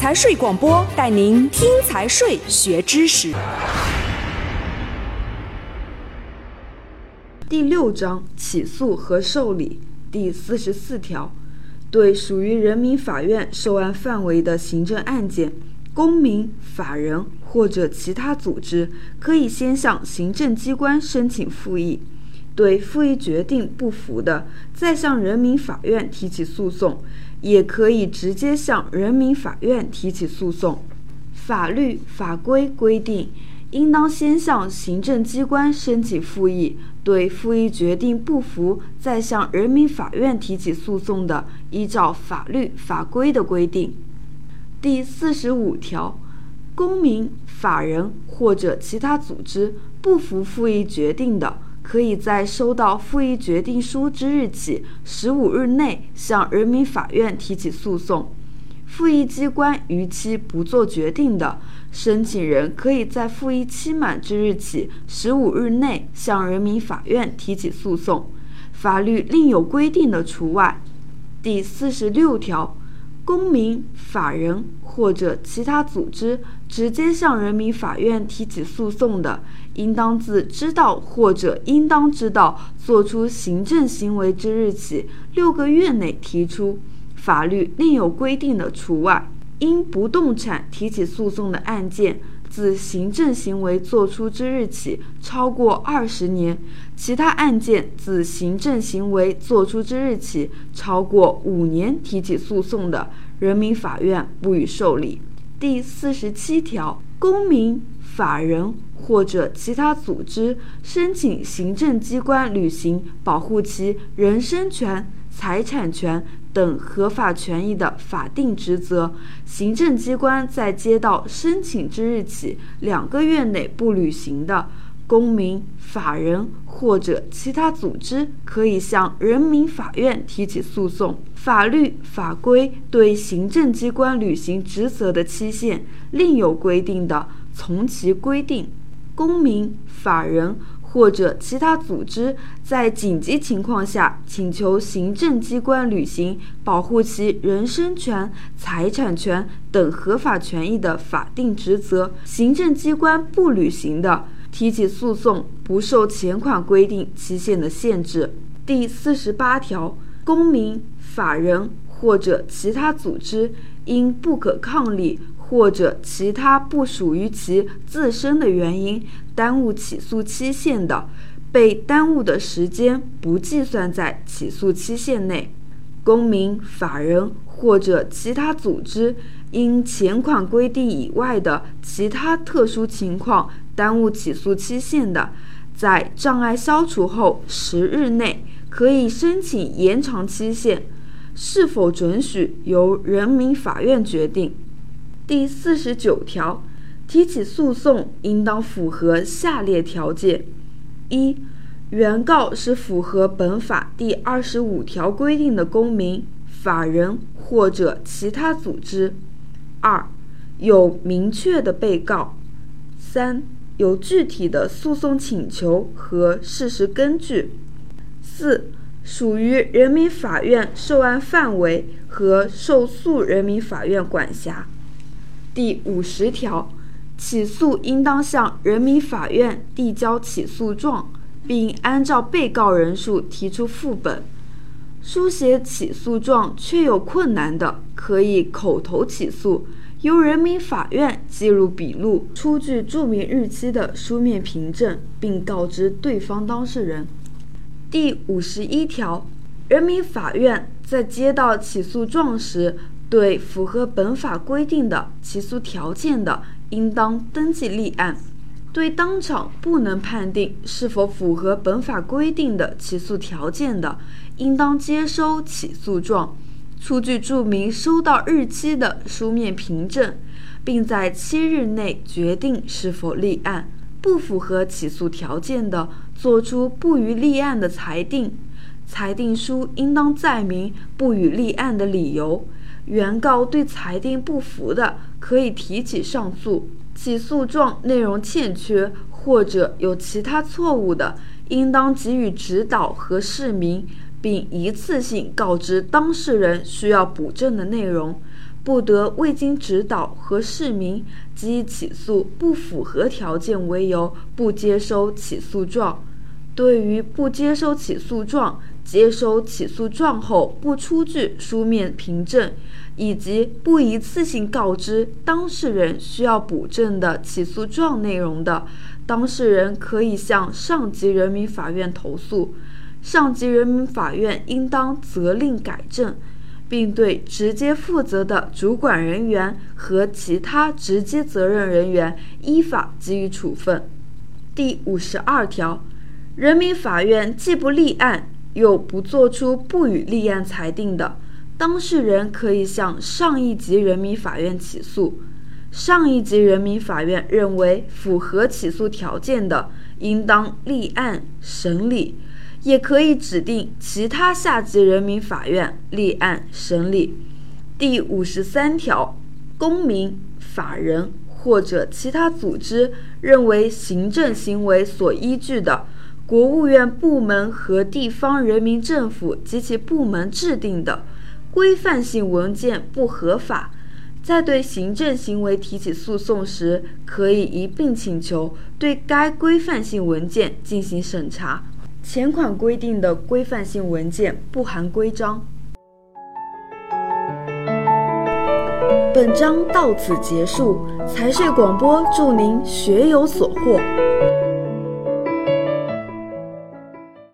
财税广播带您听财税学知识。 第6章起诉和受理第44条，对属于人民法院受案范围的行政案件，公民、法人或者其他组织可以先向行政机关申请复议，对复议决定不服的，再向人民法院提起诉讼，也可以直接向人民法院提起诉讼。法律法规规定，应当先向行政机关申请复议，对复议决定不服，再向人民法院提起诉讼的，依照法律法规的规定。第45条，公民、法人或者其他组织不服复议决定的，可以在收到复议决定书之日起15日内向人民法院提起诉讼。复议机关逾期不做决定的，申请人可以在复议期满之日起15日内向人民法院提起诉讼，法律另有规定的除外。第46条，公民、法人或者其他组织直接向人民法院提起诉讼的，应当自知道或者应当知道作出行政行为之日起6个月内提出，法律另有规定的除外。因不动产提起诉讼的案件，自行政行为作出之日起超过20年，其他案件自行政行为作出之日起超过5年提起诉讼的，人民法院不予受理。第47条，公民、法人或者其他组织申请行政机关履行保护其人身权、财产权等合法权益的法定职责，行政机关在接到申请之日起2个月内不履行的，公民、法人或者其他组织可以向人民法院提起诉讼。法律法规对行政机关履行职责的期限另有规定的，从其规定。公民、法人或者其他组织在紧急情况下请求行政机关履行保护其人身权、财产权等合法权益的法定职责，行政机关不履行的，提起诉讼不受前款规定期限的限制。第48条，公民、法人或者其他组织因不可抗力或者其他不属于其自身的原因耽误起诉期限的，被耽误的时间不计算在起诉期限内。公民、法人或者其他组织因前款规定以外的其他特殊情况耽误起诉期限的，在障碍消除后10日内可以申请延长期限，是否准许由人民法院决定。第49条，提起诉讼应当符合下列条件：一、原告是符合本法第25条规定的公民、法人或者其他组织；二、有明确的被告；三、有具体的诉讼请求和事实根据；四、属于人民法院受案范围和受诉人民法院管辖。第50条，起诉应当向人民法院递交起诉状，并按照被告人数提出副本。书写起诉状确有困难的，可以口头起诉，由人民法院记入笔录，出具注明日期的书面凭证，并告知对方当事人。第51条，人民法院在接到起诉状时，对符合本法规定的起诉条件的，应当登记立案；对当场不能判定是否符合本法规定的起诉条件的，应当接收起诉状，出具注明收到日期的书面凭证，并在7日内决定是否立案。不符合起诉条件的，作出不予立案的裁定，裁定书应当载明不予立案的理由。原告对裁定不服的，可以提起上诉。起诉状内容欠缺或者有其他错误的，应当给予指导和释明，并一次性告知当事人需要补正的内容。 不得未经指导和释明即以起诉不符合条件为由不接收起诉状。对于不接收起诉状、接收起诉状后不出具书面凭证，以及不一次性告知当事人需要补正的起诉状内容的，当事人可以向上级人民法院投诉，上级人民法院应当责令改正，并对直接负责的主管人员和其他直接责任人员依法给予处分。第52条，人民法院既不立案，又不作出不予立案裁定的，当事人可以向上一级人民法院起诉。上一级人民法院认为符合起诉条件的，应当立案审理，也可以指定其他下级人民法院立案审理。第53条，公民、法人或者其他组织认为行政行为所依据的，国务院部门和地方人民政府及其部门制定的规范性文件不合法，在对行政行为提起诉讼时，可以一并请求对该规范性文件进行审查。前款规定的规范性文件不含规章。本章到此结束，财税广播祝您学有所获。